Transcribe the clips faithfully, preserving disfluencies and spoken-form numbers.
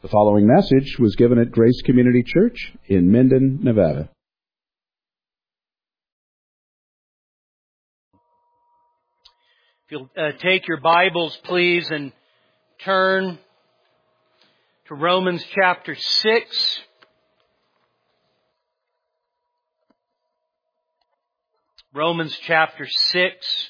The following message was given at Grace Community Church in Minden, Nevada. If you'll uh, take your Bibles, please, and turn to Romans chapter six. Romans chapter six.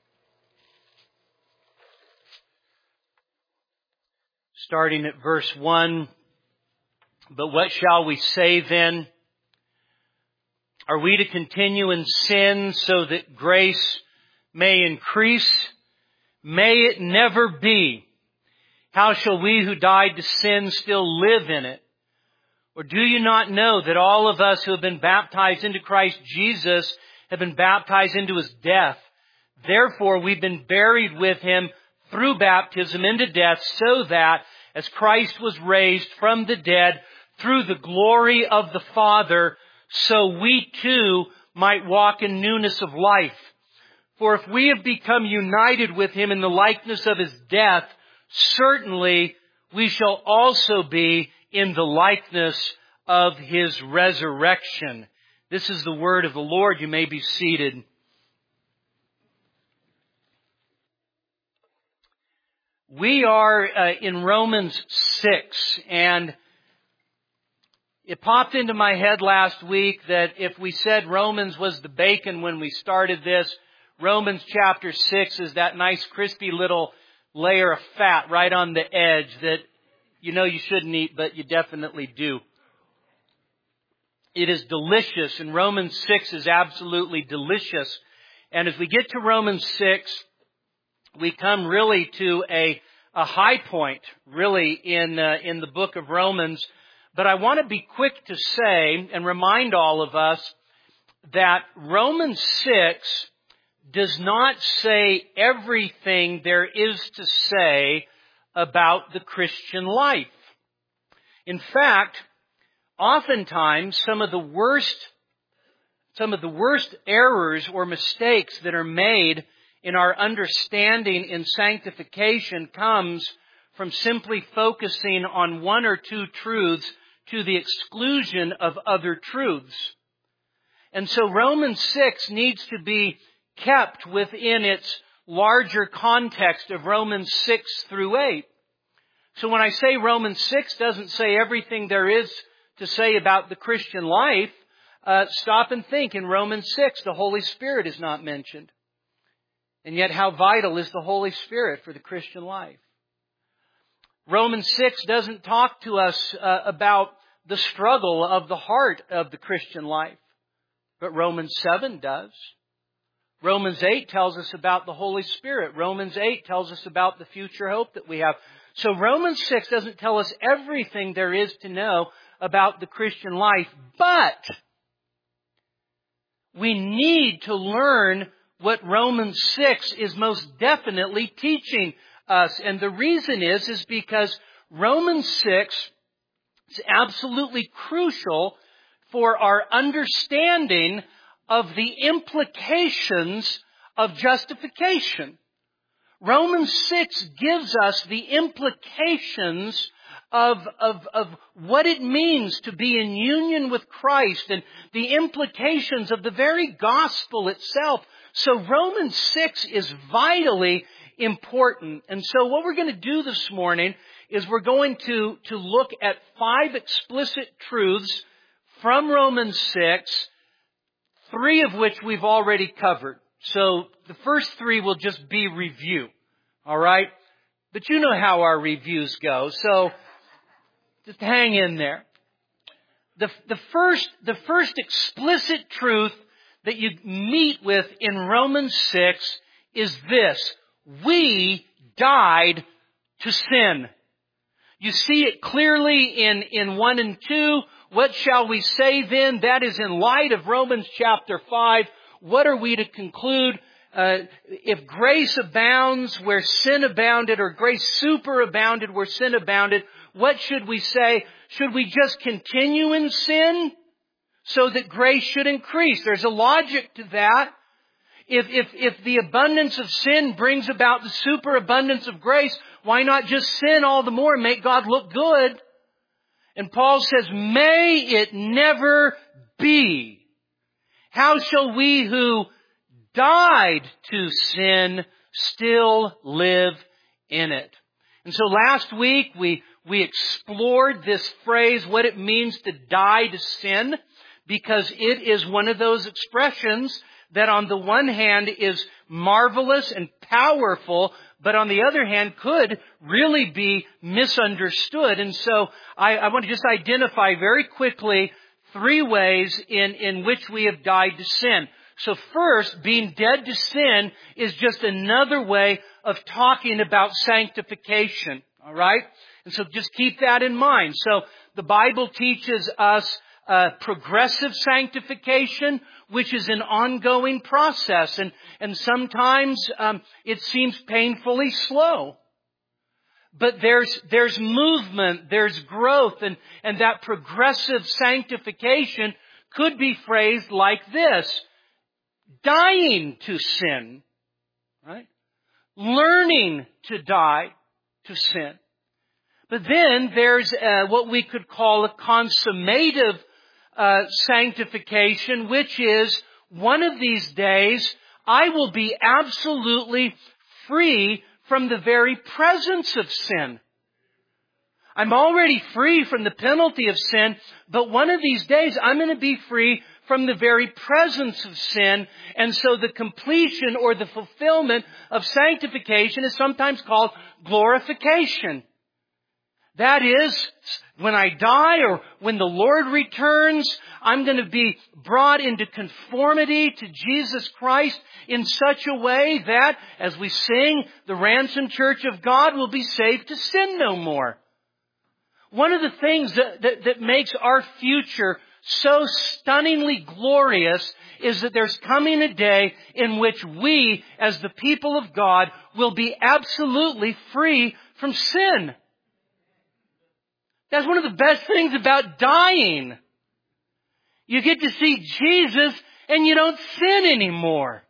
Starting at verse one. But what shall we say then? Are we to continue in sin so that grace may increase? May it never be. How shall we who died to sin still live in it? Or do you not know that all of us who have been baptized into Christ Jesus have been baptized into His death? Therefore we've been buried with Him through baptism into death, so that as Christ was raised from the dead through the glory of the Father, so we too might walk in newness of life. For if we have become united with Him in the likeness of His death, certainly we shall also be in the likeness of His resurrection. This is the word of the Lord. You may be seated. We are uh, in Romans six, and it popped into my head last week that if we said Romans was the bacon when we started this, Romans chapter six is that nice crispy little layer of fat right on the edge that you know you shouldn't eat, but you definitely do. It is delicious, and Romans six is absolutely delicious. And as we get to Romans six, we come really to a, a high point, really, in, uh, in the book of Romans. But I want to be quick to say and remind all of us that Romans six does not say everything there is to say about the Christian life. In fact, oftentimes some of the worst, some of the worst errors or mistakes that are made in our understanding in sanctification comes from simply focusing on one or two truths to the exclusion of other truths. And so Romans six needs to be kept within its larger context of Romans six through eight. So when I say Romans six doesn't say everything there is to say about the Christian life, uh, stop and think. In Romans six, the Holy Spirit is not mentioned. And yet how vital is the Holy Spirit for the Christian life? Romans six doesn't talk to us uh, about the struggle of the heart of the Christian life. But Romans seven does. Romans eight tells us about the Holy Spirit. Romans eight tells us about the future hope that we have. So Romans six doesn't tell us everything there is to know about the Christian life. But we need to learn what Romans six is most definitely teaching us. And the reason is, is because Romans six is absolutely crucial for our understanding of the implications of justification. Romans six gives us the implications of, of, of what it means to be in union with Christ and the implications of the very gospel itself. So Romans six is vitally important. And so what we're going to do this morning is we're going to, to look at five explicit truths from Romans six, three of which we've already covered. So the first three will just be review. All right? But you know how our reviews go. So just hang in there. The, the first, the first explicit truth that you meet with in Romans six is this: we died to sin. You see it clearly in, in one and two. What shall we say then? That is in light of Romans chapter five. What are we to conclude? Uh, if grace abounds where sin abounded, or grace superabounded where sin abounded, what should we say? Should we just continue in sin so that grace should increase? There's a logic to that. If, if, if the abundance of sin brings about the superabundance of grace, why not just sin all the more and make God look good? And Paul says, may it never be. How shall we who died to sin still live in it? And so last week we, we explored this phrase, what it means to die to sin, because it is one of those expressions that on the one hand is marvelous and powerful, but on the other hand could really be misunderstood. And so I, I want to just identify very quickly three ways in, in which we have died to sin. So first, being dead to sin is just another way of talking about sanctification. All right? And so just keep that in mind. So the Bible teaches us uh, progressive sanctification, which is an ongoing process. And, and sometimes um, it seems painfully slow. But there's, there's movement, there's growth, and, and that progressive sanctification could be phrased like this. Dying to sin, right? Learning to die to sin. But then there's uh, what we could call a consummative uh, sanctification, which is one of these days I will be absolutely free from the very presence of sin. I'm already free from the penalty of sin, but one of these days I'm going to be free from the very presence of sin. And so the completion or the fulfillment of sanctification is sometimes called glorification. That is, when I die or when the Lord returns, I'm going to be brought into conformity to Jesus Christ in such a way that, as we sing, the ransomed church of God will be saved to sin no more. One of the things that, that, that makes our future so stunningly glorious is that there's coming a day in which we, as the people of God, will be absolutely free from sin. That's one of the best things about dying. You get to see Jesus and you don't sin anymore.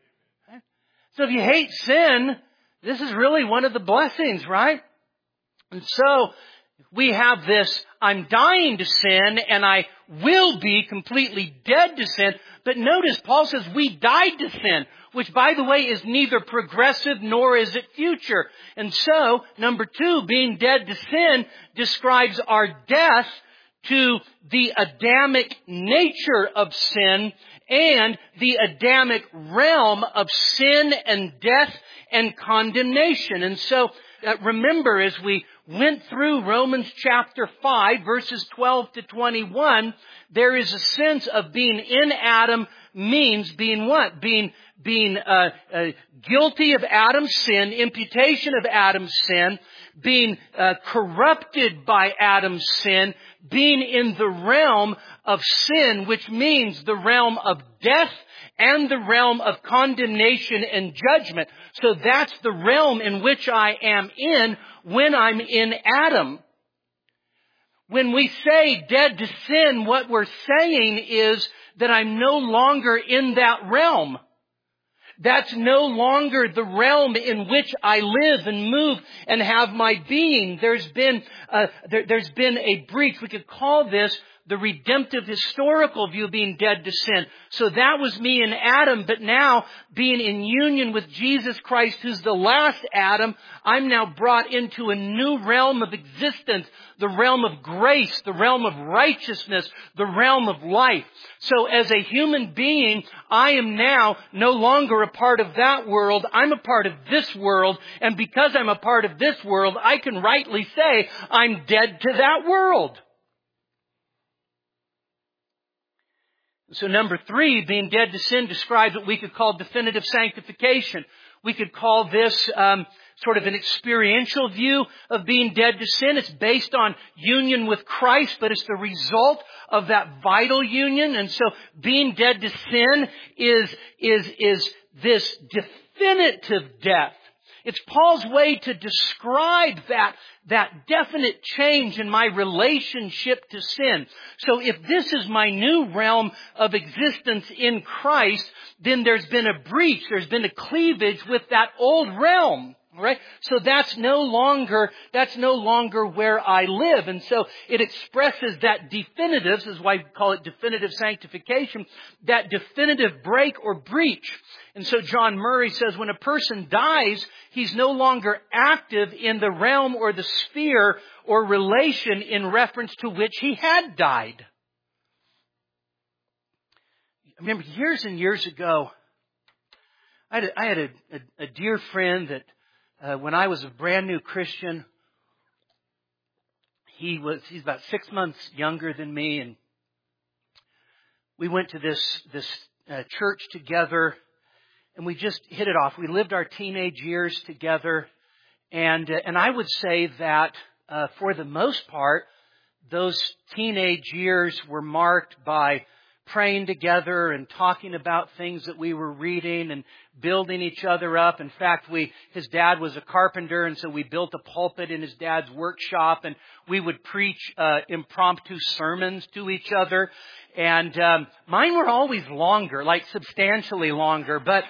So if you hate sin, this is really one of the blessings, right? And so we have this, I'm dying to sin and I will be completely dead to sin. But notice Paul says we died to sin, which by the way is neither progressive nor is it future. And so, number two, being dead to sin describes our death to the Adamic nature of sin and the Adamic realm of sin and death and condemnation. And so, uh, remember as we went through Romans chapter five, verses twelve to twenty-one, there is a sense of being in Adam means being what? Being being uh, uh, guilty of Adam's sin, imputation of Adam's sin, being uh, corrupted by Adam's sin, being in the realm of sin, which means the realm of death and the realm of condemnation and judgment. So that's the realm in which I am in when I'm in Adam. When we say dead to sin, what we're saying is that I'm no longer in that realm. That's no longer the realm in which I live and move and have my being. There's been a, there, there's been a breach. We could call this the redemptive historical view of being dead to sin. So that was me in Adam, but now being in union with Jesus Christ, who's the last Adam, I'm now brought into a new realm of existence, the realm of grace, the realm of righteousness, the realm of life. So as a human being, I am now no longer a part of that world. I'm a part of this world. And because I'm a part of this world, I can rightly say I'm dead to that world. So number three, being dead to sin describes what we could call definitive sanctification. We could call this um, sort of an experiential view of being dead to sin. It's based on union with Christ, but it's the result of that vital union. And so being dead to sin is, is, is this definitive death. It's Paul's way to describe that, that definite change in my relationship to sin. So if this is my new realm of existence in Christ, then there's been a breach, there's been a cleavage with that old realm. All right? So that's no longer, that's no longer where I live. And so it expresses that definitive, this is why we call it definitive sanctification, that definitive break or breach. And so John Murray says when a person dies, he's no longer active in the realm or the sphere or relation in reference to which he had died. I remember years and years ago, I had a, I had a, a, a dear friend that Uh, when I was a brand new Christian, he was, he's about six months younger than me, and we went to this, this uh, church together, and we just hit it off. We lived our teenage years together, and, uh, and I would say that, uh, for the most part, those teenage years were marked by praying together and talking about things that we were reading and building each other up. In fact, we, his dad was a carpenter, and so we built a pulpit in his dad's workshop, and we would preach uh, impromptu sermons to each other. And um, mine were always longer, like substantially longer. But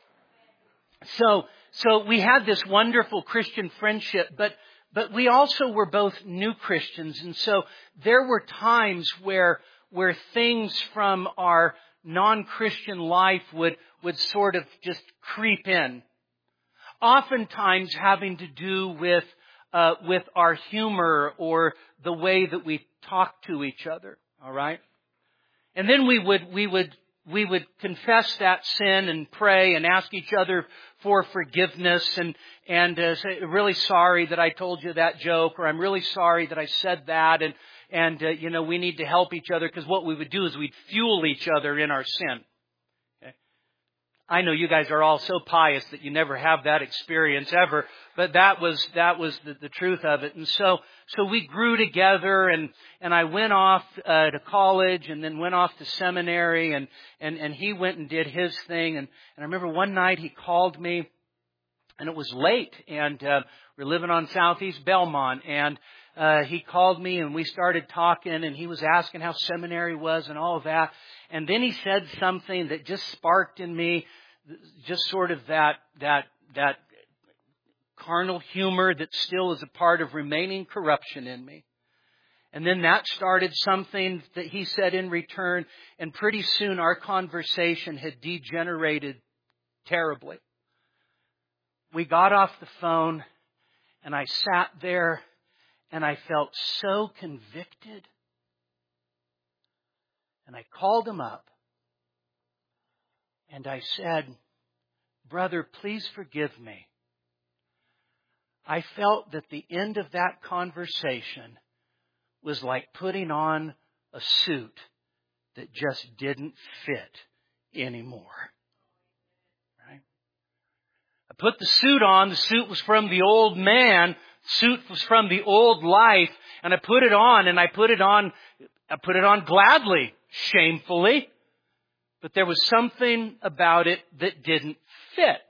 so so we had this wonderful Christian friendship, but but we also were both new Christians, and so there were times where where things from our non-Christian life would, would sort of just creep in. Oftentimes having to do with, uh, with our humor or the way that we talk to each other. All right? And then we would, we would, we would confess that sin and pray and ask each other for forgiveness and, and uh, say, really sorry that I told you that joke, or I'm really sorry that I said that, and And, uh, you know, we need to help each other, because what we would do is we'd fuel each other in our sin. Okay? I know you guys are all so pious that you never have that experience ever, but that was, that was the, the truth of it. And so, so we grew together, and, and I went off, uh, to college and then went off to seminary, and, and, and he went and did his thing. And, and I remember one night he called me, and it was late, and, uh, we we're living on Southeast Belmont, and Uh, he called me and we started talking, and he was asking how seminary was and all of that. And then he said something that just sparked in me just sort of that, that, that carnal humor that still is a part of remaining corruption in me. And then that started something that he said in return, and pretty soon our conversation had degenerated terribly. We got off the phone, and I sat there, and I felt so convicted. And I called him up. And I said, "Brother, please forgive me. I felt that the end of that conversation was like putting on a suit that just didn't fit anymore." Right? I put the suit on. The suit was from the old man. Suit was from the old life, and I put it on, and I put it on, I put it on gladly, shamefully, but there was something about it that didn't fit.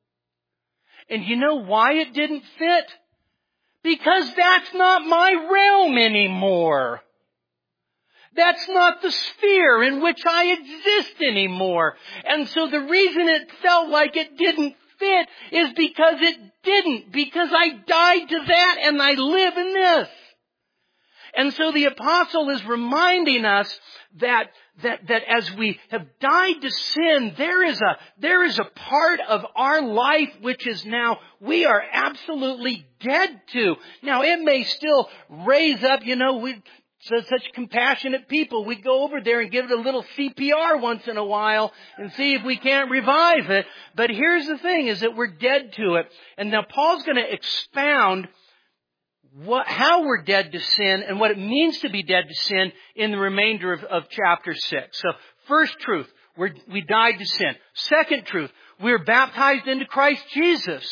And you know why it didn't fit? Because that's not my realm anymore. That's not the sphere in which I exist anymore. And so the reason it felt like it didn't fit is because it didn't, because I died to that and I live in this. And so the apostle is reminding us that, that, that as we have died to sin, there is a, there is a part of our life which is now, we are absolutely dead to. Now it may still raise up, you know, we, So such compassionate people, we go over there and give it a little C P R once in a while and see if we can't revive it. But here's the thing, is that we're dead to it. And now Paul's going to expound what, how we're dead to sin and what it means to be dead to sin in the remainder of, of chapter six. So first truth, we're, we died to sin. Second truth, we're baptized into Christ Jesus.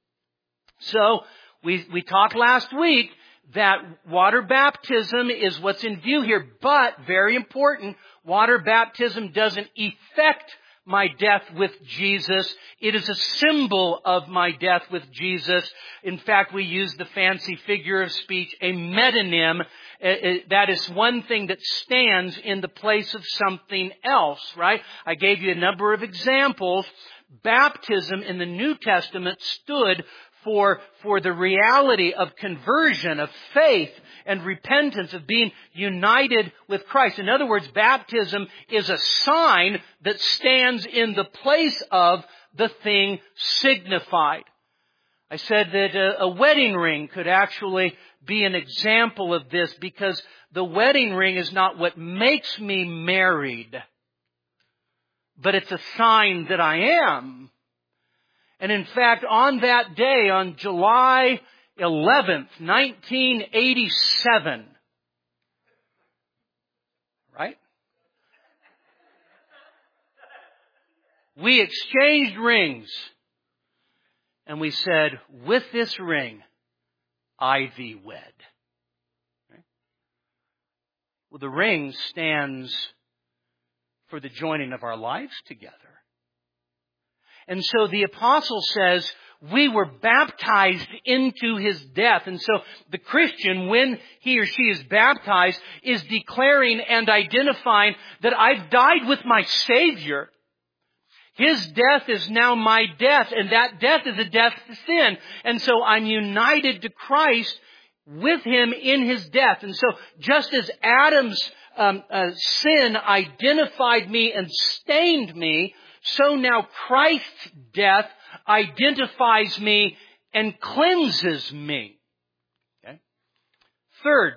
So we, we talked last week that water baptism is what's in view here. But, very important, water baptism doesn't effect my death with Jesus. It is a symbol of my death with Jesus. In fact, we use the fancy figure of speech, a metonym. That is one thing that stands in the place of something else, right? I gave you a number of examples. Baptism in the New Testament stood for, for the reality of conversion, of faith and repentance, of being united with Christ. In other words, baptism is a sign that stands in the place of the thing signified. I said that a, a wedding ring could actually be an example of this, because the wedding ring is not what makes me married, but it's a sign that I am. And in fact, on that day, on July eleventh, nineteen eighty-seven, right? We exchanged rings, and we said, with this ring, I thee wed. Right? Well, the ring stands for the joining of our lives together. And so the apostle says, we were baptized into His death. And so the Christian, when he or she is baptized, is declaring and identifying that I've died with my Savior. His death is now my death, and that death is a death to sin. And so I'm united to Christ with Him in His death. And so just as Adam's um, uh, sin identified me and stained me, so now Christ's death identifies me and cleanses me. Okay? Third,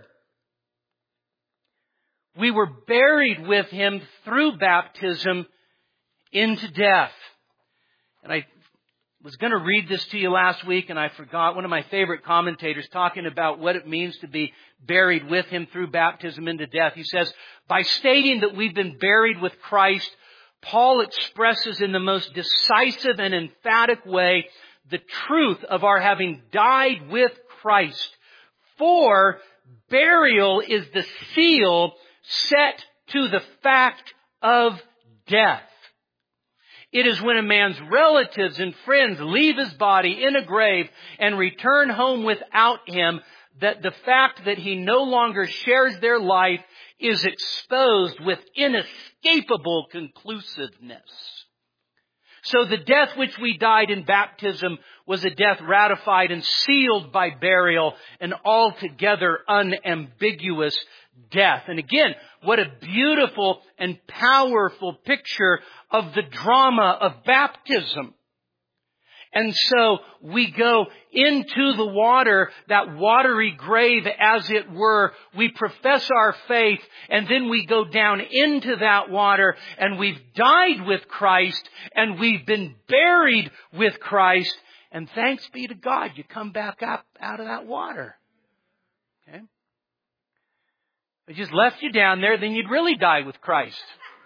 we were buried with Him through baptism into death. And I was going to read this to you last week, and I forgot. One of my favorite commentators talking about what it means to be buried with Him through baptism into death. He says, by stating that we've been buried with Christ, Paul expresses in the most decisive and emphatic way the truth of our having died with Christ. For burial is the seal set to the fact of death. It is when a man's relatives and friends leave his body in a grave and return home without him that the fact that he no longer shares their life is exposed with inescapable conclusiveness. So the death which we died in baptism was a death ratified and sealed by burial, an altogether unambiguous death. And again, what a beautiful and powerful picture of the drama of baptism. And so we go into the water, that watery grave as it were. We profess our faith, and then we go down into that water, and we've died with Christ, and we've been buried with Christ. And thanks be to God, you come back up out of that water. Okay? If I just left you down there, then you'd really die with Christ.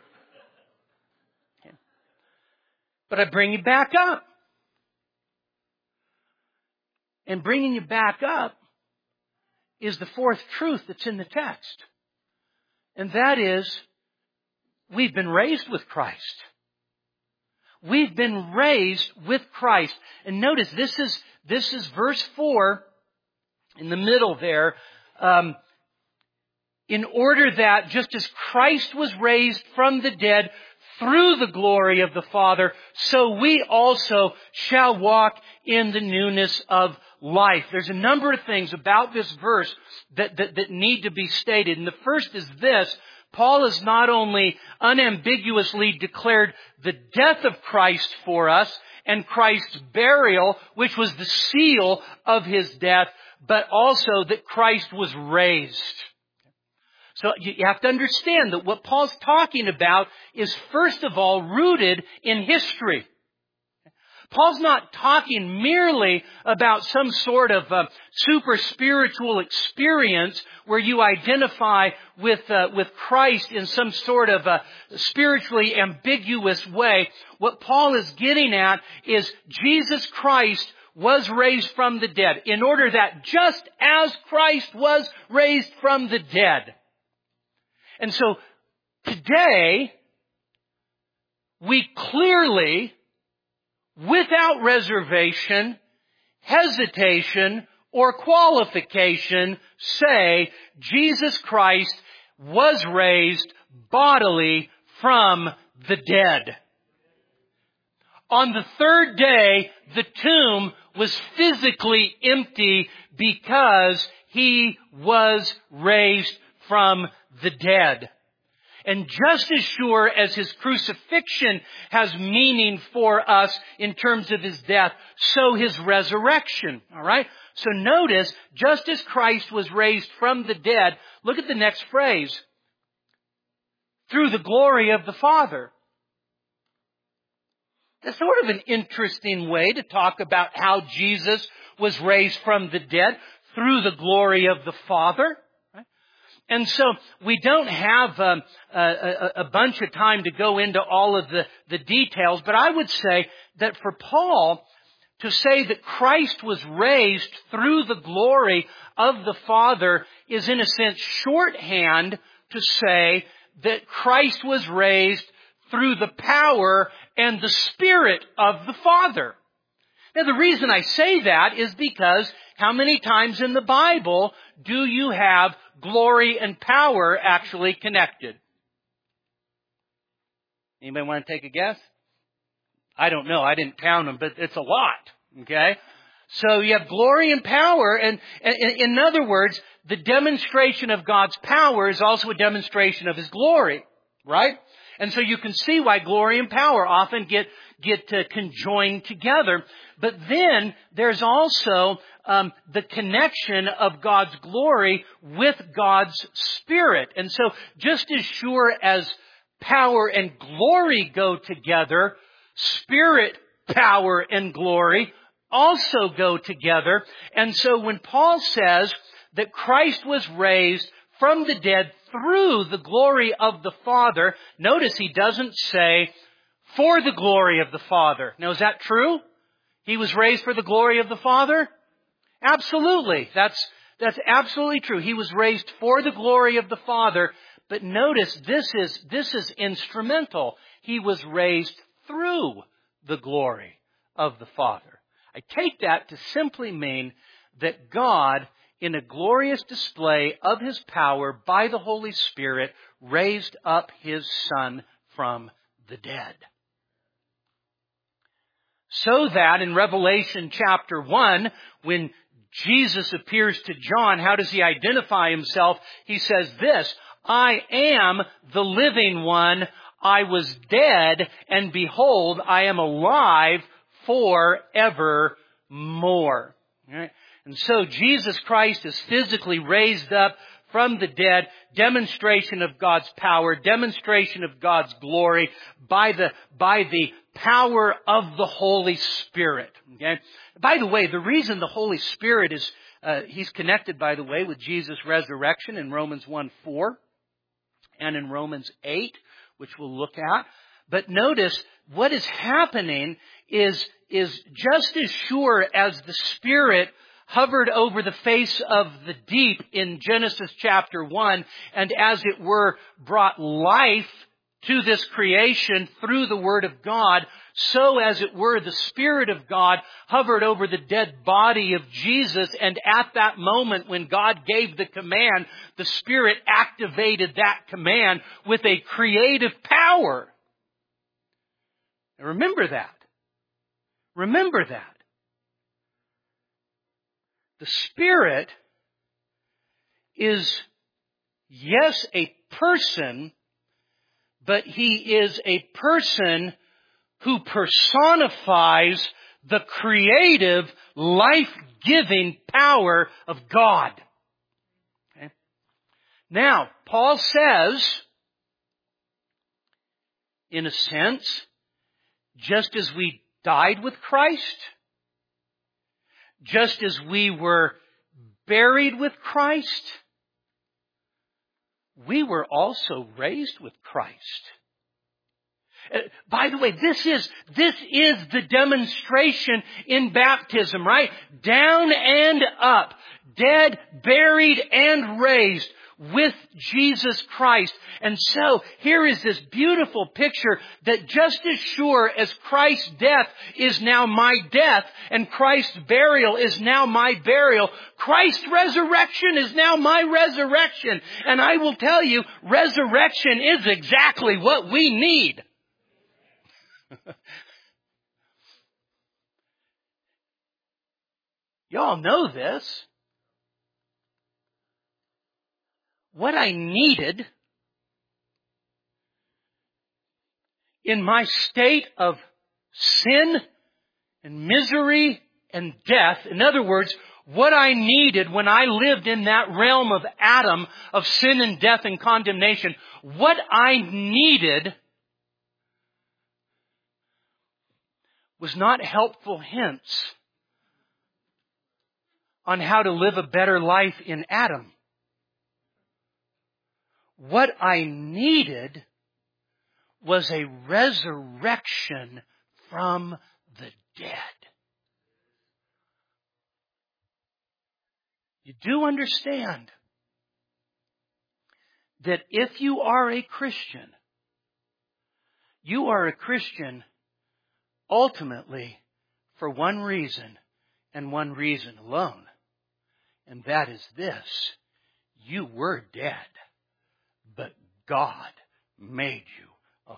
Okay? But I bring you back up. And bringing you back up is the fourth truth that's in the text. And that is, we've been raised with Christ. We've been raised with Christ. And notice, this is, this is verse four in the middle there. Um, in order that just as Christ was raised from the dead through the glory of the Father, so we also shall walk in the newness of life. There's a number of things about this verse that, that, that need to be stated. And the first is this. Paul has not only unambiguously declared the death of Christ for us and Christ's burial, which was the seal of His death, but also that Christ was raised. So you have to understand that what Paul's talking about is first of all rooted in history. Paul's not talking merely about some sort of uh, super spiritual experience where you identify with uh, with Christ in some sort of a spiritually ambiguous way. What Paul is getting at is Jesus Christ was raised from the dead, in order that just as Christ was raised from the dead. And so today, we clearly, without reservation, hesitation, or qualification, say Jesus Christ was raised bodily from the dead. On the third day, the tomb was physically empty because He was raised from the dead. And just as sure as His crucifixion has meaning for us in terms of His death, so His resurrection. All right? So notice, just as Christ was raised from the dead, look at the next phrase. Through the glory of the Father. That's sort of an interesting way to talk about how Jesus was raised from the dead. Through the glory of the Father. And so we don't have um, a, a bunch of time to go into all of the, the details, but I would say that for Paul to say that Christ was raised through the glory of the Father is in a sense shorthand to say that Christ was raised through the power and the Spirit of the Father. Now the reason I say that is because how many times in the Bible do you have glory and power actually connected? Anybody want to take a guess? I don't know. I didn't count them, but it's a lot. Okay? So you have glory and power, and, and in other words, the demonstration of God's power is also a demonstration of His glory. Right? And so you can see why glory and power often get get uh, conjoined together. But then there's also um, the connection of God's glory with God's Spirit. And so just as sure as power and glory go together, Spirit, power, and glory also go together. And so when Paul says that Christ was raised from the dead through the glory of the Father, notice he doesn't say for the glory of the Father. Now, is that true? He was raised for the glory of the Father? Absolutely. That's, that's absolutely true. He was raised for the glory of the Father. But notice this is, this is instrumental. He was raised through the glory of the Father. I take that to simply mean that God, in a glorious display of His power by the Holy Spirit, raised up His Son from the dead. So that in Revelation chapter one, when Jesus appears to John, how does He identify Himself? He says this, I am the living one. I was dead, and behold, I am alive forevermore. All right? And so Jesus Christ is physically raised up from the dead, demonstration of God's power, demonstration of God's glory by the, by the power of the Holy Spirit. Okay? By the way, the reason the Holy Spirit is, uh, He's connected, by the way, with Jesus' resurrection in Romans one four and in Romans eight, which we'll look at. But notice what is happening is, is just as sure as the Spirit hovered over the face of the deep in Genesis chapter one, and as it were brought life to this creation through the Word of God, so as it were the Spirit of God hovered over the dead body of Jesus, and at that moment when God gave the command, the Spirit activated that command with a creative power. Now remember that. Remember that. The Spirit is, yes, a person, but He is a person who personifies the creative, life-giving power of God. Okay? Now, Paul says, in a sense, just as we died with Christ, just as we were buried with Christ, we were also raised with Christ. Uh, by the way, this is, this is the demonstration in baptism, right? Down and up, dead, buried, and raised with Jesus Christ. And so here is this beautiful picture that just as sure as Christ's death is now my death and Christ's burial is now my burial, Christ's resurrection is now my resurrection. And I will tell you, resurrection is exactly what we need. Y'all know this. What I needed in my state of sin and misery and death, in other words, what I needed when I lived in that realm of Adam, of sin and death and condemnation, what I needed was not helpful hints on how to live a better life in Adam. What I needed was a resurrection from the dead. You do understand that if you are a Christian, you are a Christian ultimately for one reason and one reason alone. And that is this: you were dead, but God made you alive.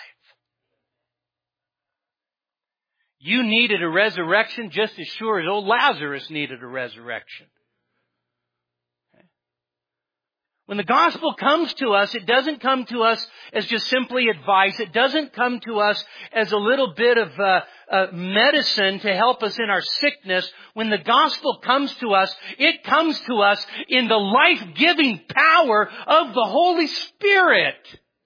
You needed a resurrection just as sure as old Lazarus needed a resurrection. When the gospel comes to us, it doesn't come to us as just simply advice. It doesn't come to us as a little bit of uh, uh, medicine to help us in our sickness. When the gospel comes to us, it comes to us in the life-giving power of the Holy Spirit.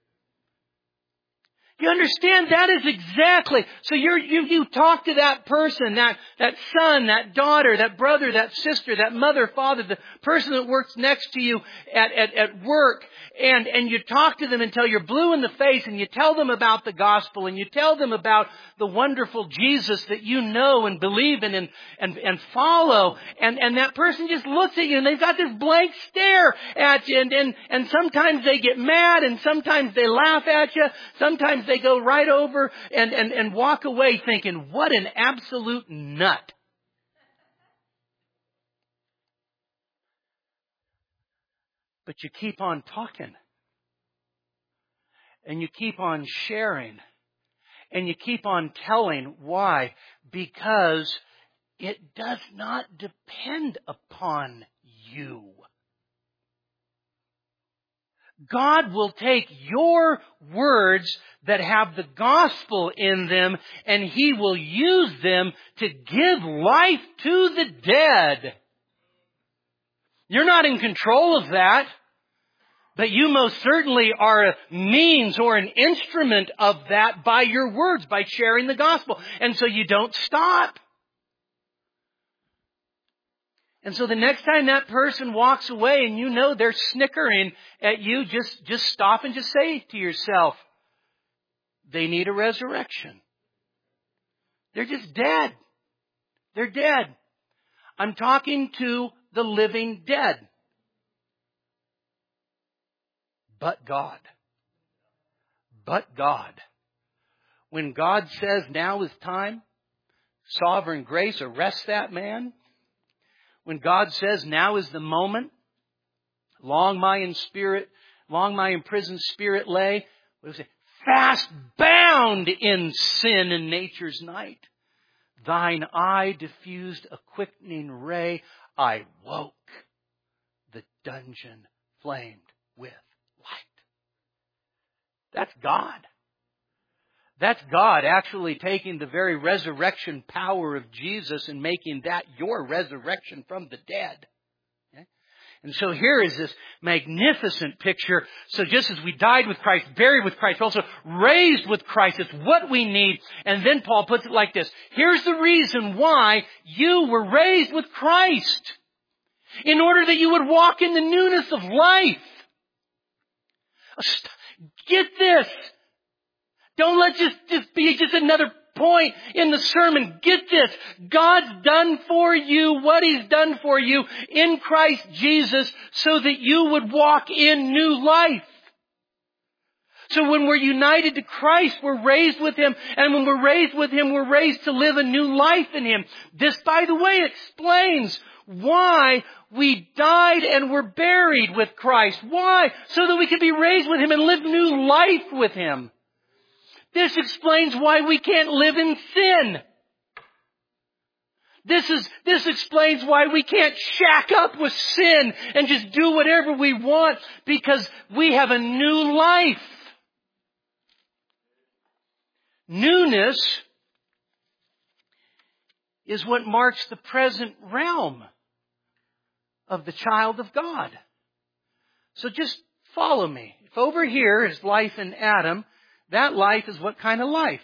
You understand? That is exactly. So you're, you you talk to that person, that that son, that daughter, that brother, that sister, that mother, father, the person that works next to you at, at, at work, and, and you talk to them until you're blue in the face, and you tell them about the gospel, and you tell them about the wonderful Jesus that you know and believe in and, and, and follow, and, and that person just looks at you and they've got this blank stare at you, and, and, and sometimes they get mad, and sometimes they laugh at you, sometimes they go right over and, and, and walk away thinking, what an absolute nut. But you keep on talking. And you keep on sharing. And you keep on telling. Why? Because it does not depend upon you. God will take your words that have the gospel in them, and He will use them to give life to the dead. You're not in control of that, but you most certainly are a means or an instrument of that by your words, by sharing the gospel. And so you don't stop. And so the next time that person walks away and you know they're snickering at you, just, just stop and just say to yourself, they need a resurrection. They're just dead. They're dead. I'm talking to the living dead. But God. But God. When God says now is time, sovereign grace arrests that man. When God says now is the moment, long my in spirit, long my imprisoned spirit lay, what was it? Fast bound in sin and nature's night. Thine eye diffused a quickening ray. I woke. The dungeon flamed with light. That's God. That's God actually taking the very resurrection power of Jesus and making that your resurrection from the dead. Okay? And so here is this magnificent picture. So just as we died with Christ, buried with Christ, also raised with Christ, it's what we need. And then Paul puts it like this. Here's the reason why you were raised with Christ. In order that you would walk in the newness of life. Get this. Don't let just, just be just another point in the sermon. Get this. God's done for you what He's done for you in Christ Jesus so that you would walk in new life. So when we're united to Christ, we're raised with Him. And when we're raised with Him, we're raised to live a new life in Him. This, by the way, explains why we died and were buried with Christ. Why? So that we could be raised with Him and live new life with Him. This explains why we can't live in sin. This is, this explains why we can't shack up with sin and just do whatever we want, because we have a new life. Newness is what marks the present realm of the child of God. So just follow me. If over here is life in Adam, that life is what kind of life?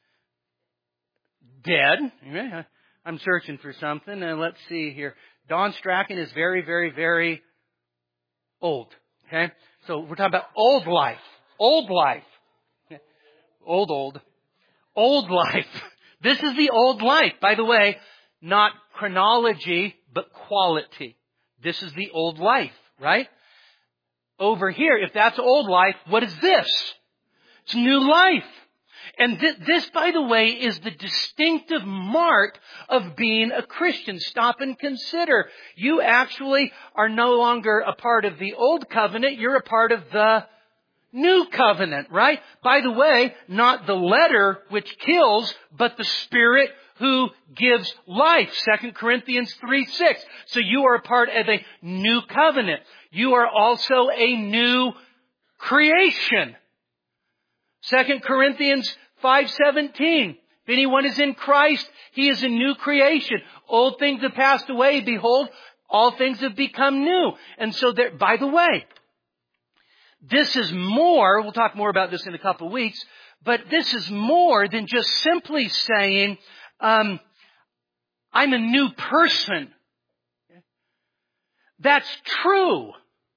Dead. I'm searching for something, and let's see here. Don Strachan is very, very, very old. Okay? So we're talking about old life. Old life. Old, old. Old life. This is the old life. By the way, not chronology, but quality. This is the old life, right? Over here, if that's old life, what is this? It's new life. And th- this, by the way, is the distinctive mark of being a Christian. Stop and consider. You actually are no longer a part of the old covenant. You're a part of the new covenant, right? By the way, not the letter which kills, but the Spirit who gives life. Second Corinthians three six. So you are a part of a new covenant. You are also a new creation. Second Corinthians five seventeen. If anyone is in Christ, he is a new creation. Old things have passed away. Behold, all things have become new. And so there, by the way, this is more, we'll talk more about this in a couple of weeks, but this is more than just simply saying, um, I'm a new person. That's true.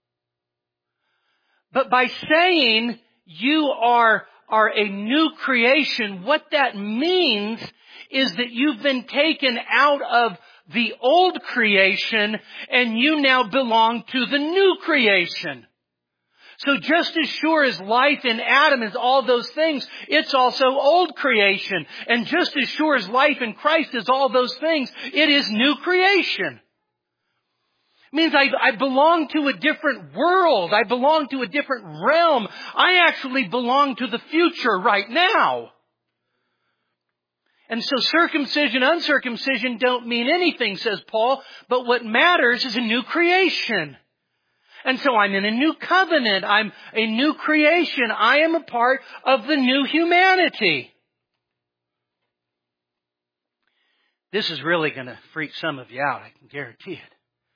But by saying you are, are a new creation, what that means is that you've been taken out of the old creation and you now belong to the new creation. So just as sure as life in Adam is all those things, it's also old creation. And just as sure as life in Christ is all those things, it is new creation. It means I, I belong to a different world. I belong to a different realm. I actually belong to the future right now. And so circumcision, uncircumcision don't mean anything, says Paul, but what matters is a new creation. And so I'm in a new covenant. I'm a new creation. I am a part of the new humanity. This is really going to freak some of you out, I can guarantee it.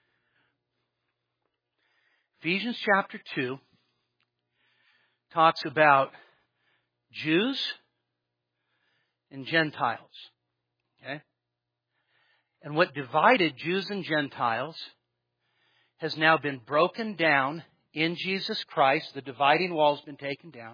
Ephesians chapter two talks about Jews and Gentiles. Okay? And what divided Jews and Gentiles has now been broken down in Jesus Christ. The dividing wall has been taken down.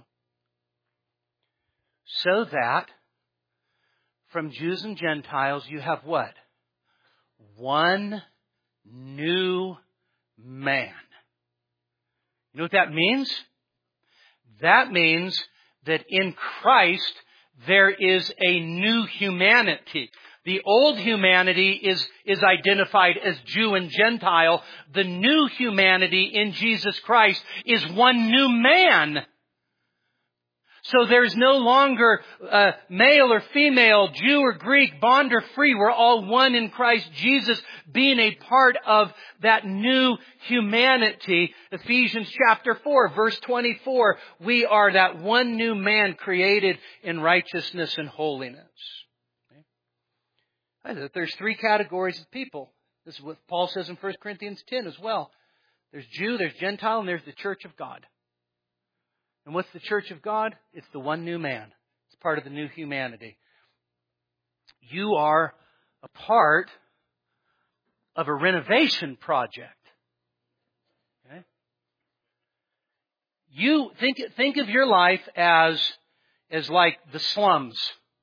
So that from Jews and Gentiles you have what? One new man. You know what that means? That means that in Christ there is a new humanity. The old humanity is, is identified as Jew and Gentile. The new humanity in Jesus Christ is one new man. So there's no longer uh, male or female, Jew or Greek, bond or free. We're all one in Christ Jesus, being a part of that new humanity. Ephesians chapter four, verse twenty-four. We are that one new man created in righteousness and holiness. Okay? There's three categories of people. This is what Paul says in First Corinthians ten as well. There's Jew, there's Gentile, and there's the church of God. And what's the church of God? It's the one new man. It's part of the new humanity. You are a part of a renovation project. Okay? You think think of your life as as like the slums.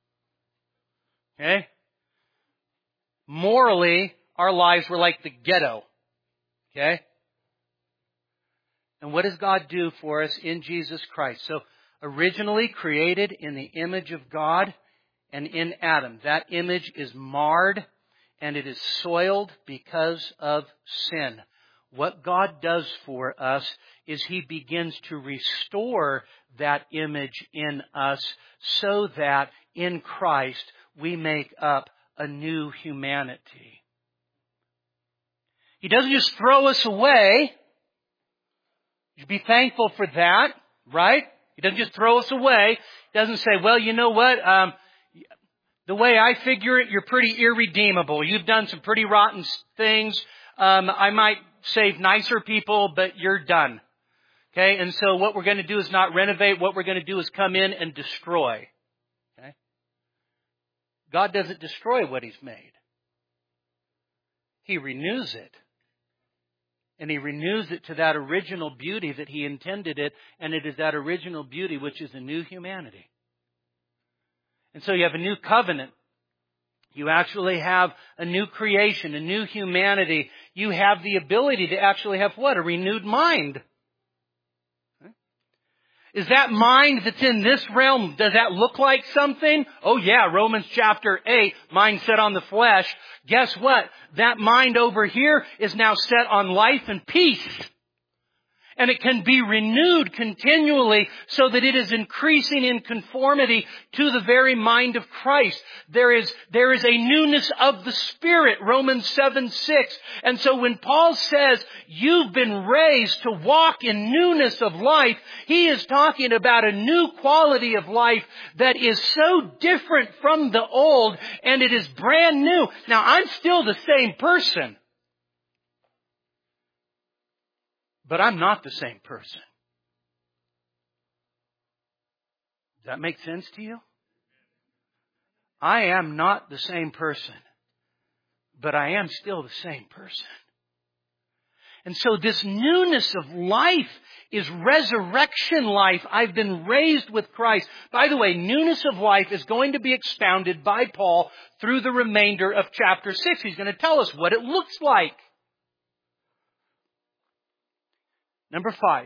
Okay? Morally, our lives were like the ghetto. Okay? And what does God do for us in Jesus Christ? So, originally created in the image of God and in Adam. That image is marred and it is soiled because of sin. What God does for us is He begins to restore that image in us so that in Christ we make up a new humanity. He doesn't just throw us away. You should be thankful for that, right? He doesn't just throw us away. He doesn't say, well, you know what? Um, the way I figure it, you're pretty irredeemable. You've done some pretty rotten things. Um, I might save nicer people, but you're done. Okay, and so what we're going to do is not renovate. What we're going to do is come in and destroy. Okay? God doesn't destroy what He's made. He renews it. And He renews it to that original beauty that He intended it. And it is that original beauty which is a new humanity. And so you have a new covenant. You actually have a new creation, a new humanity. You have the ability to actually have what? A renewed mind. Is that mind that's in this realm, does that look like something? Oh yeah, Romans chapter eight, mind set on the flesh. Guess what? That mind over here is now set on life and peace. And it can be renewed continually so that it is increasing in conformity to the very mind of Christ. There is, there is a newness of the Spirit, Romans seven six. And so when Paul says, you've been raised to walk in newness of life, he is talking about a new quality of life that is so different from the old, and it is brand new. Now, I'm still the same person. But I'm not the same person. Does that make sense to you? I am not the same person. But I am still the same person. And so this newness of life is resurrection life. I've been raised with Christ. By the way, newness of life is going to be expounded by Paul through the remainder of chapter six. He's going to tell us what it looks like. Number five,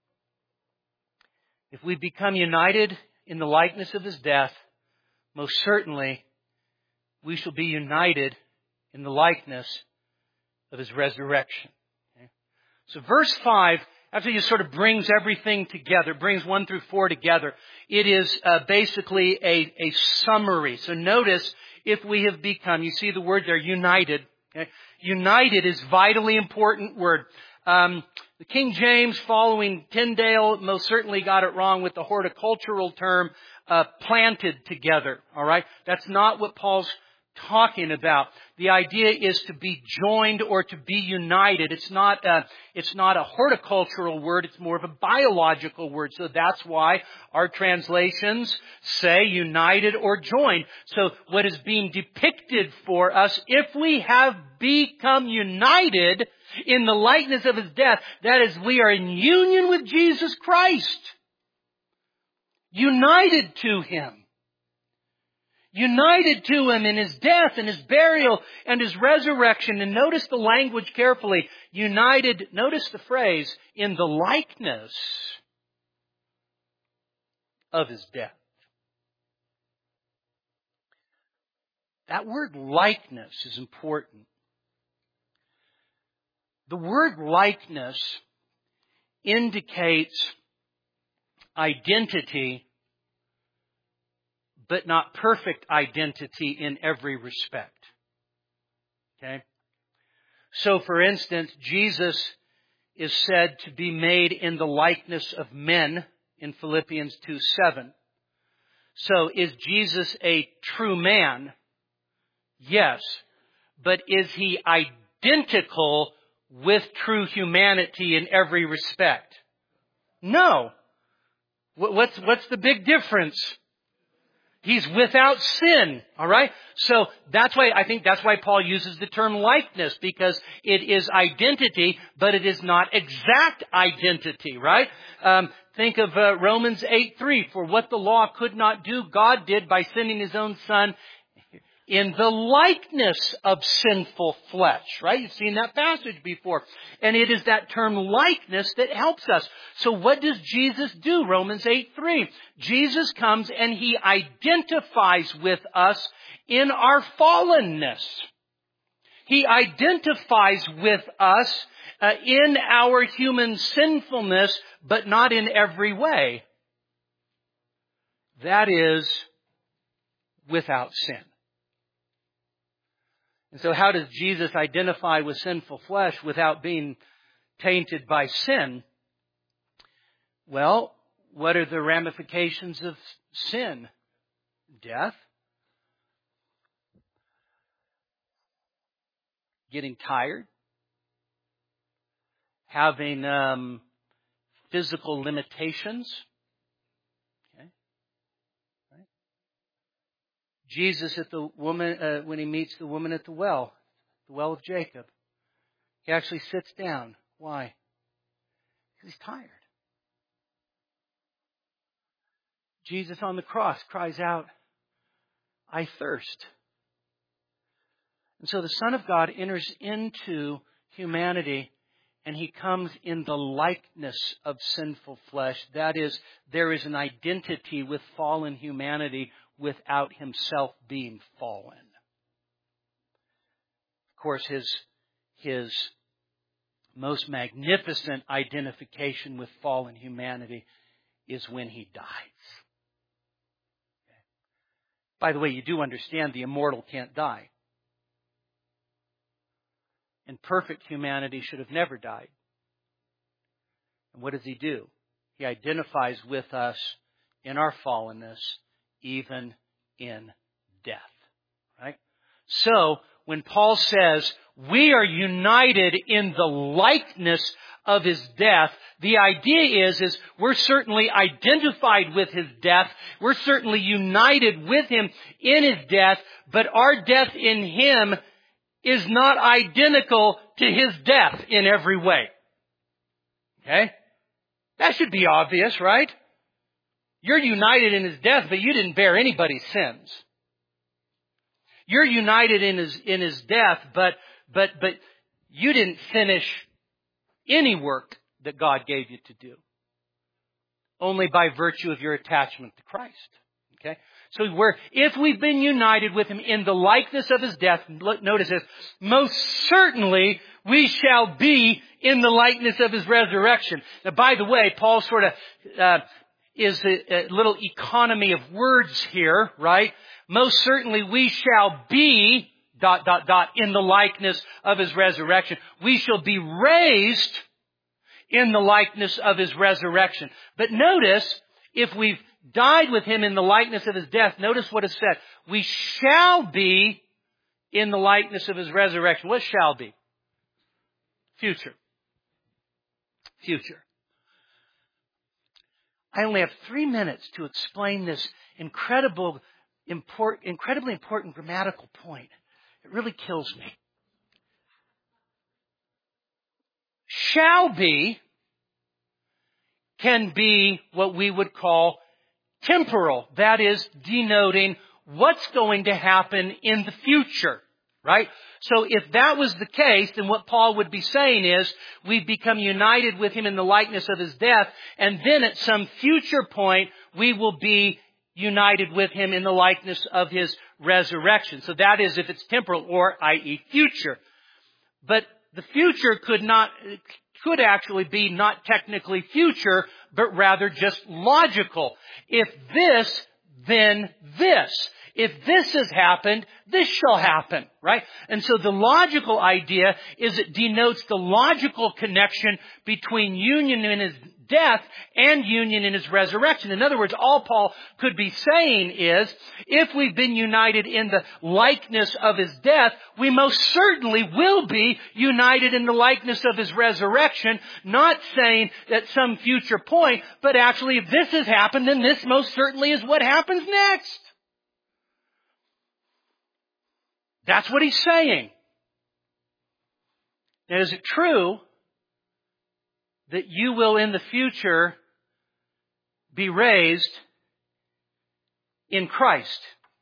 if we become united in the likeness of His death, most certainly we shall be united in the likeness of His resurrection. Okay? So verse five actually just sort of brings everything together, brings one through four together. It is uh, basically a, a summary. So notice, if we have become, you see the word there, united. Okay? United is a vitally important word. Um, the King James, following Tyndale, most certainly got it wrong with the horticultural term, uh, planted together. All right? That's not what Paul's talking about. The idea is to be joined or to be united. It's not a, it's not a horticultural word. It's more of a biological word. So that's why our translations say united or joined. So what is being depicted for us, if we have become united in the likeness of His death, that is, we are in union with Jesus Christ. United to Him. United to Him in His death and His burial and His resurrection. And notice the language carefully. United, notice the phrase, in the likeness of His death. That word likeness is important. The word likeness indicates identity, but not perfect identity in every respect. Okay? So, for instance, Jesus is said to be made in the likeness of men in Philippians two seven. So, is Jesus a true man? Yes. But is He identical with true humanity in every respect? No. What's, what's the big difference? He's without sin, all right? So that's why, I think that's why Paul uses the term likeness, because it is identity, but it is not exact identity, right? Um, think of uh, Romans eight three. For what the law could not do, God did by sending His own Son in the likeness of sinful flesh, right? You've seen that passage before. And it is that term likeness that helps us. So what does Jesus do? Romans eight three. Jesus comes and He identifies with us in our fallenness. He identifies with us uh, in our human sinfulness, but not in every way. That is without sin. And so how does Jesus identify with sinful flesh without being tainted by sin? Well, what are the ramifications of sin? Death. Getting tired. Having um, physical limitations. Okay. Right. Jesus at the woman uh, when he meets the woman at the well, the well of Jacob, he actually sits down. Why? Because he's tired. Jesus on the cross cries out, "I thirst." And so the Son of God enters into humanity, and He comes in the likeness of sinful flesh. That is, there is an identity with fallen humanity without Himself being fallen. Of course, His, His most magnificent identification with fallen humanity is when He dies. By the way, you do understand the immortal can't die. And perfect humanity should have never died. And what does He do? He identifies with us in our fallenness, even in death. Right? So, when Paul says, we are united in the likeness of His death, the idea is, is we're certainly identified with His death. We're certainly united with Him in His death, but our death in Him is not identical to His death in every way. Okay? That should be obvious, right? You're united in His death, but you didn't bear anybody's sins. You're united in His, in His death, but, but, but you didn't finish any work that God gave you to do. Only by virtue of your attachment to Christ. Okay? So we're, if we've been united with Him in the likeness of His death, notice this, most certainly we shall be in the likeness of His resurrection. Now, by the way, Paul sort of uh, is a, a little economy of words here, right? Most certainly we shall be, dot, dot, dot, in the likeness of His resurrection. We shall be raised in the likeness of His resurrection. But notice, if we've died with Him in the likeness of His death, notice what is said. We shall be in the likeness of His resurrection. What shall be? Future. Future. I only have three minutes to explain this incredible, import, incredibly important grammatical point. It really kills me. Shall be can be what we would call temporal. That is, denoting what's going to happen in the future. Right? So if that was the case, then what Paul would be saying is, we've become united with Him in the likeness of His death, and then at some future point, we will be united with Him in the likeness of His resurrection. So that is if it's temporal, or that is future. But the future could not, could actually be not technically future, but rather just logical. If this, then this. If this has happened, this shall happen, right? And so the logical idea is it denotes the logical connection between union in His death and union in His resurrection. In other words, all Paul could be saying is, if we've been united in the likeness of His death, we most certainly will be united in the likeness of His resurrection, not saying at some future point, but actually if this has happened, then this most certainly is what happens next. That's what he's saying. Now, is it true that you will in the future be raised in Christ?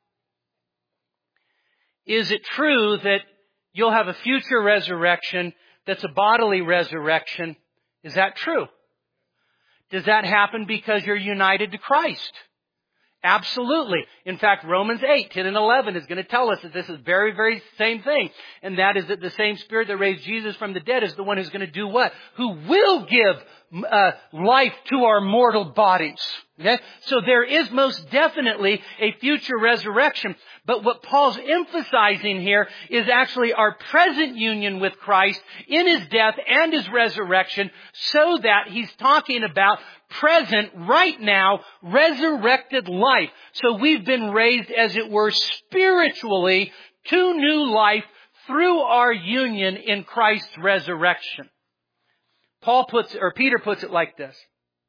Is it true that you'll have a future resurrection that's a bodily resurrection? Is that true? Does that happen because you're united to Christ Absolutely. In fact, Romans eight, ten and eleven is going to tell us that this is very, very same thing. And that is that the same Spirit that raised Jesus from the dead is the one who's going to do what? Who will give uh, life to our mortal bodies. Okay? So there is most definitely a future resurrection. But what Paul's emphasizing here is actually our present union with Christ in His death and His resurrection, so that he's talking about present, right now, resurrected life. So we've been raised, as it were, spiritually to new life through our union in Christ's resurrection. Paul puts, or Peter puts it like this.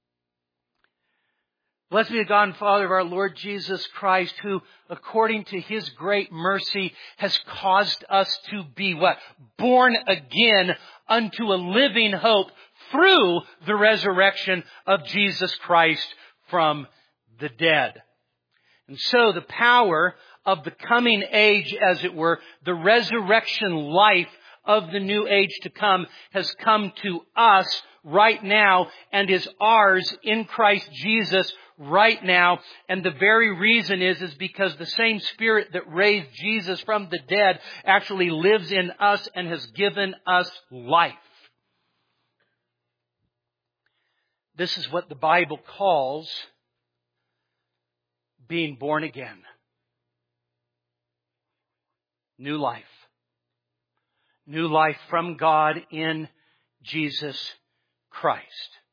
Blessed be the God and Father of our Lord Jesus Christ, who, according to His great mercy, has caused us to be what? Born again unto a living hope through the resurrection of Jesus Christ from the dead. And so the power of the coming age, as it were, the resurrection life of the new age to come, has come to us right now and is ours in Christ Jesus right now. And the very reason is, is because the same Spirit that raised Jesus from the dead actually lives in us and has given us life. This is what the Bible calls being born again. New life. New life from God in Jesus Christ.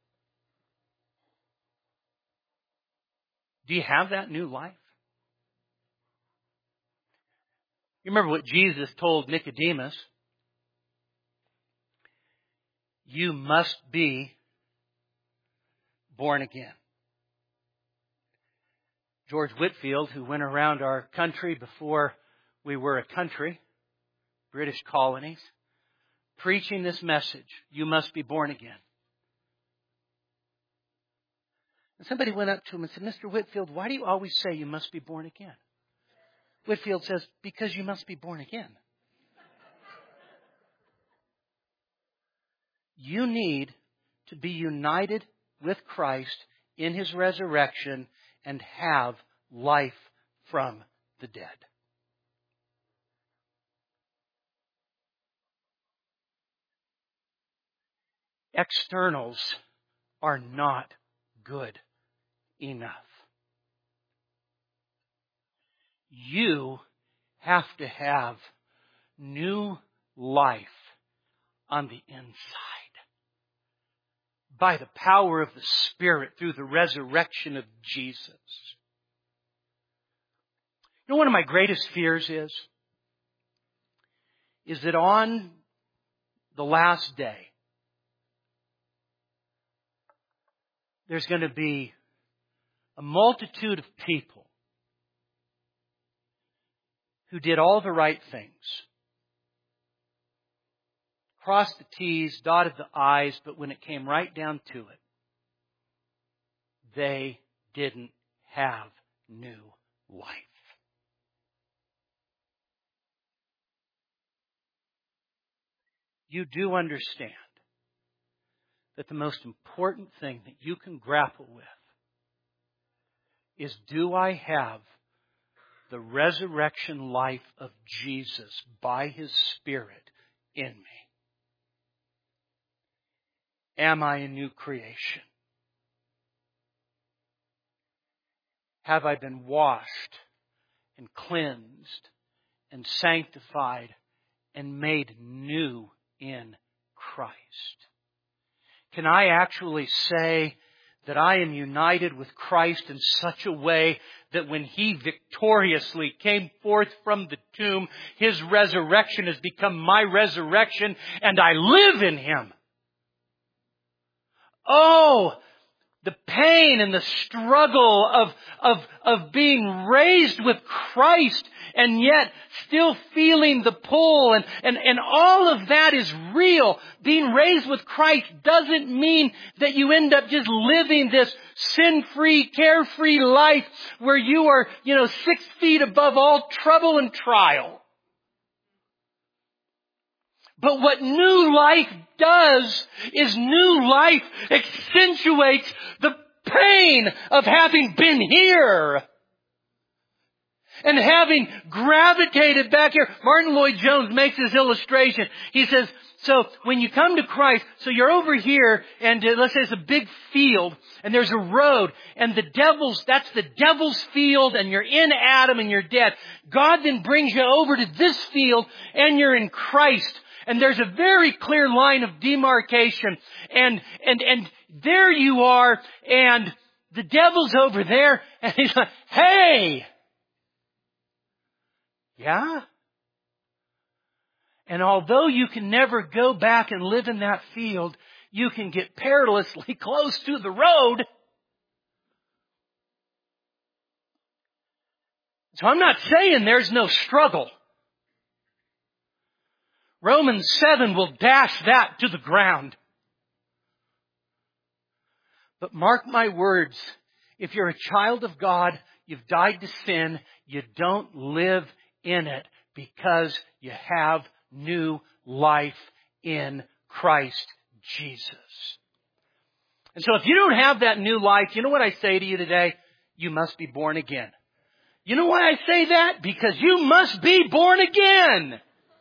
Do you have that new life? You remember what Jesus told Nicodemus? You must be born again. George Whitefield, who went around our country before we were a country, British colonies, preaching this message, you must be born again. And somebody went up to him and said, Mister Whitefield, why do you always say you must be born again? Whitefield says, because you must be born again. You need to be united with Christ in His resurrection and have life from the dead. Externals are not good enough. You have to have new life on the inside by the power of the Spirit through the resurrection of Jesus. You know, one of my greatest fears is, is that on the last day, there's going to be a multitude of people who did all the right things. Crossed the T's, dotted the I's, but when it came right down to it, they didn't have new life. You do understand that the most important thing that you can grapple with is, do I have the resurrection life of Jesus by His Spirit in me? Am I a new creation? Have I been washed and cleansed and sanctified and made new in Christ? Can I actually say that I am united with Christ in such a way that when He victoriously came forth from the tomb, His resurrection has become my resurrection and I live in Him? Oh, the pain and the struggle of, of, of being raised with Christ and yet still feeling the pull, and, and, and all of that is real. Being raised with Christ doesn't mean that you end up just living this sin-free, carefree life where you are, you know, six feet above all trouble and trial. But what new life does is new life accentuates the pain of having been here. And having gravitated back here, Martin Lloyd-Jones makes this illustration. He says, so when you come to Christ, so you're over here, and uh, let's say it's a big field, and there's a road, and the devil's, that's the devil's field, and you're in Adam and you're dead. God then brings you over to this field, and you're in Christ. And there's a very clear line of demarcation, and, and, and there you are, and the devil's over there, and he's like, hey! Yeah? And although you can never go back and live in that field, you can get perilously close to the road. So I'm not saying there's no struggle. Romans seven will dash that to the ground. But mark my words, if you're a child of God, you've died to sin, you don't live in it because you have new life in Christ Jesus. And so if you don't have that new life, you know what I say to you today? You must be born again. You know why I say that? Because you must be born again.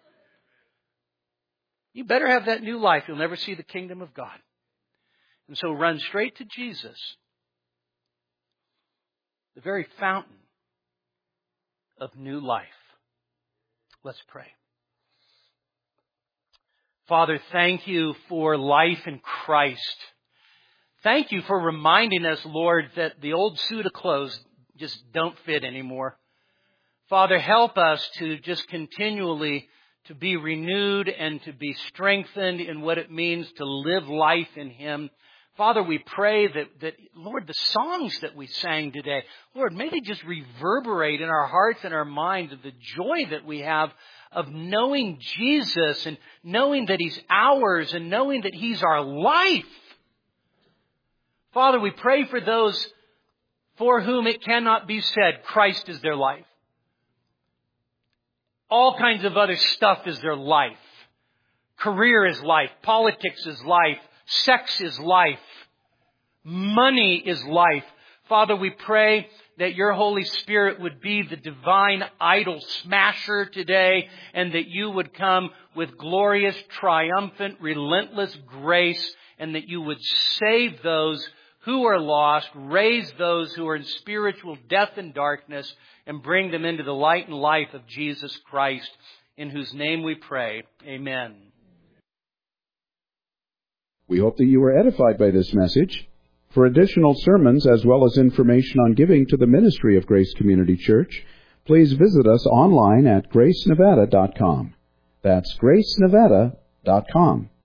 You better have that new life. You'll never see the kingdom of God. And so run straight to Jesus, the very fountain of new life. Let's pray. Father, thank you for life in Christ. Thank you for reminding us, Lord, that the old suit of clothes just don't fit anymore. Father, help us to just continually to be renewed and to be strengthened in what it means to live life in Him. Father, we pray that, that, Lord, the songs that we sang today, Lord, may they just reverberate in our hearts and our minds of the joy that we have of knowing Jesus and knowing that He's ours and knowing that He's our life. Father, we pray for those for whom it cannot be said Christ is their life. All kinds of other stuff is their life. Career is life. Politics is life. Sex is life. Money is life. Father, we pray that your Holy Spirit would be the divine idol smasher today, and that you would come with glorious, triumphant, relentless grace, and that you would save those who are lost, raise those who are in spiritual death and darkness, and bring them into the light and life of Jesus Christ, in whose name we pray. Amen. We hope that you were edified by this message. For additional sermons as well as information on giving to the ministry of Grace Community Church, please visit us online at grace nevada dot com. That's grace nevada dot com.